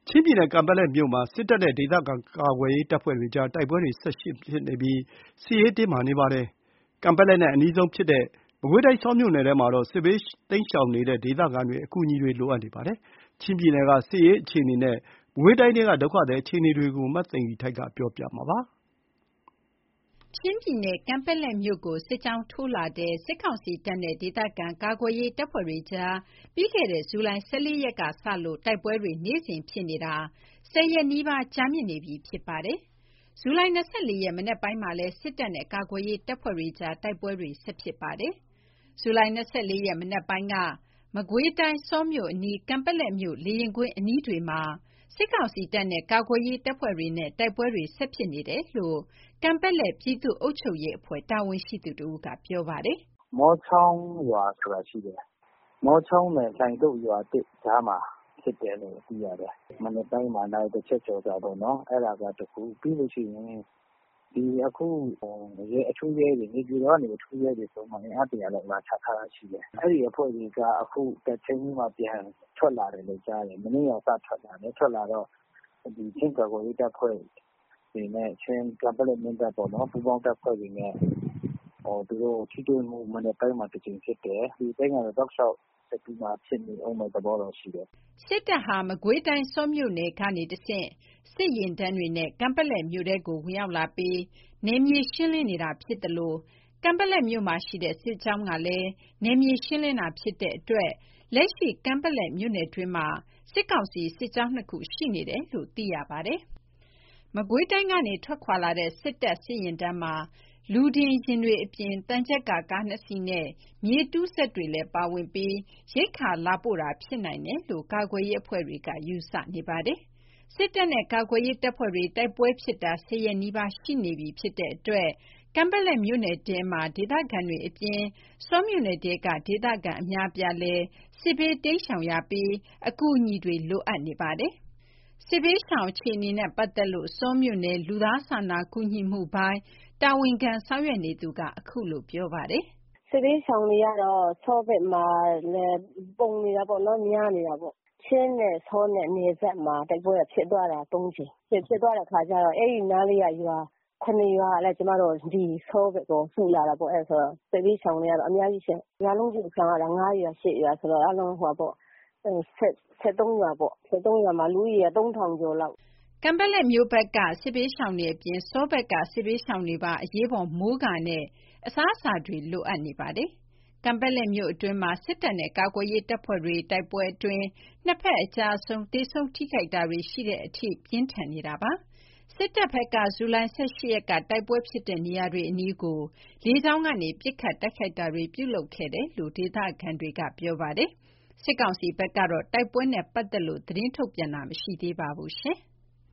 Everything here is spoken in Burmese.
ချင်းပြည်နယ်ကန်ပက်လက်မြို့မှာစစ်တပ်နဲ့ဒေသခံကာကွယ်ရေးတပ်ဖွဲ့တွေကြားတိုက်ပွဲတွေဆက်ဖြစ်နေပြီးစစ်ရေးတင်းမာနေပါတယ်။ကန်ပက်လက်နဲ့အနီးဆုံးဖြစ်တဲ့မကွေးတိုင်းဆောမြို့နယ်ထဲမှာတော့စစ်ဘေးတိမ်းရှောင်နေတဲ့ဒေသခံတွေအကူအညီတွေလိုအပ်နေပါတယ်။ချင်းပြည်နယ်ကစစ်ရေးအခြေအနေနဲ့မကွေးတိုင်းထဲကဒုက္ခသည်အခြေအနေတွေကိုမသိင်္ဂီထိုက်ကပြောပြမှာပါ။ချင်းပြည်နယ်ကန်ပက်လက်မြို့ကိုစစ်ကြောင်းထိုးလာတဲ့စစ်ကောင်စီတပ်နဲ့ဒေသခံကာကွယ်ရေးတပ်ဖွဲ့တွေကြားပြီးခဲ့တဲ့ဇူလိုင်14ရက်ကစလို့တိုက်ပွဲတွေနေ့စဉ်ဖြစ်နေတာ10ရက်နီးပါးကြာမြင့်နေပြီဖြစ်ပါတယ်။ဇူလိုင်24ရက်မနက်ပိုင်းမှာလည်းစစ်တပ်နဲ့ကာကွယ်ရေးတပ်ဖွဲ့တွေကြားတိုက်ပွဲတွေဆက်ဖြစ်ပါတယ်။ဇူလိုင်24ရက်မနက်ပိုင်းကမကွေးတိုင်းဆောမြို့အနီးကန်ပက်လက်မြို့လေရင်ကွင်းအနီးတွေမှာစစ်ကောင်စီတပ်နဲ့ကာကွယ်ရေးတပ်ဖွဲ့တွေနဲ့တိုက်ပွဲတွေဆက်ဖြစ်နေတယ်လို့ကန်ပက်လက်ပြည်သူ့အုပ်ချုပ်ရေးအဖွဲ့တာဝန်ရှိသူတဦးကပြောပါတယ်။“မောချောင်းရွာဆိုတာရှိတယ်။မောချောင်းနဲ့လှိုင်သုတ်ရွာသစ်ကြားမှာဖြစ်တယ်လို့သိရတယ်။မနက်ပိုင်းမှာနာရီတချက်ကျော်ပေါ့နော်။အဲ့ဒါကတခုပြီးလို့ရှိရင်အခုအထူးရဲတွေနေပြည်တော်ကနေအထူးရဲတွေဆိုမှအင်အား100လောက်လာချထားတာရှိတယ်။အဲ့ဒီအဖွဲ့တွေကအခုတချိန်ကြီးမှပြန်ထွက်လာတယ်လို့ကြားတယ်။မနေ့ကစထွက်လာတယ်။ထွက်လာတော့ချင်းကာကွယ်ရေးတပ်ဖွဲ့တွေနဲ့ချင်းကန်ပက်လက်မင်းတပ်ပေါ့နော်ပူးပေါင်းတပ်ဖွဲ့တွေနဲ့သူတို့ထိတွေ့မှုမနက်ပိုင်းမှာတစ်ကြိမ်ဖြစ်တယ်။ဒီတိုင်းကတော့တောက်လျှောက်ဆက်ပြီးမှဖြစ်နေအောင်တဲ့သဘောတော့ရှိတယ်။စစ်တပ်ဟာမကွေးတိုင်းဆောမြို့နယ်ကနေတဆင့်စစ်ရင်တန်းတွေနဲ့ကန်ပက်လက်မြို့ထဲကိုဝင်ရောက်လာပြီးနယ်မြေရှင်းလင်းနေတာဖြစ်တယ်လို့ကန်ပက်လက်မြို့မှာရှိတဲ့စစ်ကြောင်းကလည်းနယ်မြေရှင်းလင်းတာဖြစ်တဲ့အတွက်လက်ရှိကန်ပက်လက်မြို့နယ်တွင်းမှာစစ်ကောင်စီစစ်ကြောင်း2ခုရှိနေတယ်လို့သိရပါတယ်။မကွေးတိုင်းကနေထွက်ခွာလာတဲ့စစ်တပ်စစ်ရင်တန်းမှာလူတင်ယာဉ်တွေအပြင်သံချပ်ကာကား2စီးနဲ့မြေတူးစက်တွေလည်းပါဝင်ပြီးရိက္ခာလာပို့တာဖြစ်နိုင်တယ်လို့ကာကွယ်ရေးအဖွဲ့တွေကယူဆနေပါတယ်။စစ်တပ်နဲ့ကာကွယ်ရေးတပ်ဖွဲ့တွေတိုက်ပွဲဖြစ်တာ10ရက်နီးပါးရှိနေပြီဖြစ်တဲ့အတွက်ကန်ပက်လက်မြို့နယ်ထဲမှာဒေသခံတွေအပြင်ဆောမြို့နယ်ထဲကဒေသခံအများအပြားလည်းစစ်ဘေးတိမ်းရှောင်ရပြီးအကူအညီတွေလိုအပ်နေပါတယ်။စစ်ဘေးရှောင်အခြေအနေနဲ့ပတ်သက်လို့ဆောမြို့နယ်လူသားစာနာကူညီမှုပိုင်းတာဝန်ခံဆောင်ရွက်နေသူကအခုလိုပြောပါတယ်။“စစ်ဘေးရှောင်တွေကတော့ဆောဘက်မှာလည်းပုံနေတာပေါ့နော်များနေတာပေါ့။ချင်းနဲ့ဆောနဲ့နယ်စပ်မှာတိုက်ပွဲဖြစ်သွားတာ3ကြိမ်ဖြစ်သွားတဲ့ခါကျတော့အဲ့ဒီနားလေးကရွာ9ရွာလည်းကျမတို့ဒီဆောဘက်ကိုစုလာတာပေါ့အဲ့ဆိုတော့စစ်ဘေးရှောင်တွေကတော့အများကြီးရှေ့ရွာလုံးကြီးရှောင်ရတာ9ရွာ10ရွာဆိုတော့အလုံးဟိုပေါ့73ရွာပေါ့73ရွာမှာလူဦးရေ3000ကျော်လောက်ကန်ပက်လက်မြို့ဘက်ကစစ်ဘေးရှောင်တွေအပြင်စောဘက်ကစစ်ဘေးရှောင်တွေပါအရေးပေါ်မိုးကာနဲ့အစားအစာတွေလိုအပ်နေပါတယ်။ကန်ပက်လက်မြို့အတွင်းမှာစစ်တပ်နဲ့ကာကွယ်ရေးတပ်ဖွဲ့တွေတိုက်ပွဲအတွင်းနှစ်ဖက်အကြအဆုံးသေဆုံးထိခိုက်တာတွေရှိတဲ့အထိပြင်းထန်နေတာပါ။စစ်တပ်ဘက်ကဇူလိုင်18ရက်ကတိုက်ပွဲဖြစ်တဲ့နေရာတွေအနီးကိုလေကြောင်းကနေပစ်ခတ်တိုက်ခိုက်တာတွေပြုလုပ်ခဲ့တယ်လို့ဒေသခံတွေကပြောပါတယ်။စစ်ကောင်စီဘက်ကတော့တိုက်ပွဲနဲ့ပတ်သက်လို့သတင်းထုတ်ပြန်တာမရှိသေးပါဘူးရှင်။